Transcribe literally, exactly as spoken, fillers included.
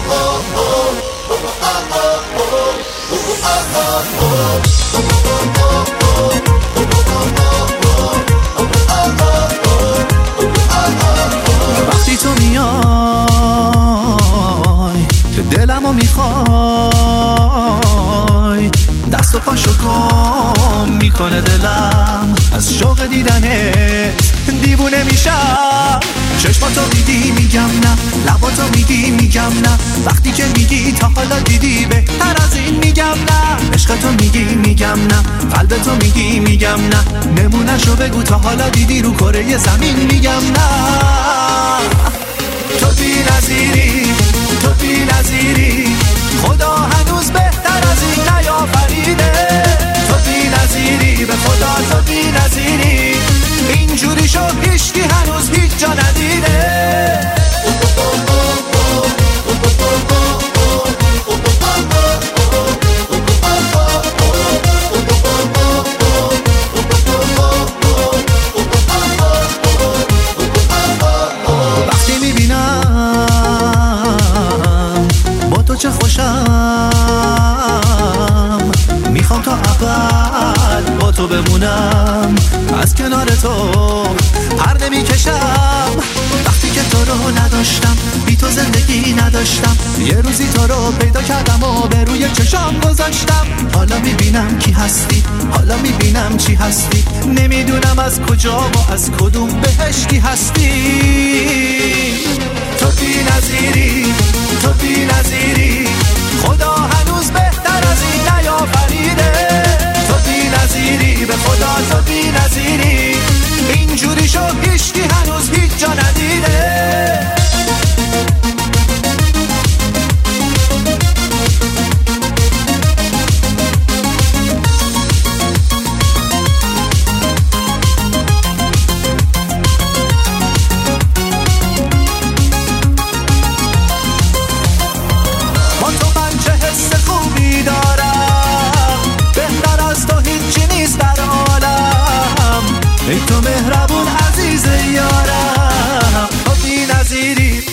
وقتی تو میای که دلمو میخوای، دست و پاشو گم میکنه دلم از شوق دیدنت دیوونه میشم. چشماتو میدی میگم نه، لباتو میگی میگم نه، وقتی که میگی تا حالا دیدی بهتر از این میگم نه، عشقتو میگی میگم نه، قلبتو میگی میگم نه، نمونهشو بگو تا حالا دیدی رو کره زمین میگم نه. تو بی نظیری، تو بی نظیری، خدا هنوز بهتر از این نیافریده. تو بی نظیری، به خدا تو بی نظیری، اینجوری شو هیچکی هنوز هیچ جا ندیده. وقتی میبینم با تو چه خوشم، میخوام تا ابد با تو بمونم، از کنار تو پر نمیکشم. وقتی که تو رو نداشتم، بی تو زندگی نداشتم، یه روزی تو رو پیدا کردم و به روی چشام گذاشتم. حالا میبینم کی هستی، حالا میبینم چی هستی، نمیدونم از کجا و از کدوم بهشتی هستی. تو بی نظیری، تو بی نظیری، خدا هنوز بهتر از این نیافریده. تو بی نظیری، به خدا تو بی نظیری، اینجوری شو هیچکی هنوز هیچ جا ندیده. با تو من چه حس خوبی دارم، بهتر از تو هیچی نیست در عالم. ای تو مهربون عزیز یارم، تو بی نظیری،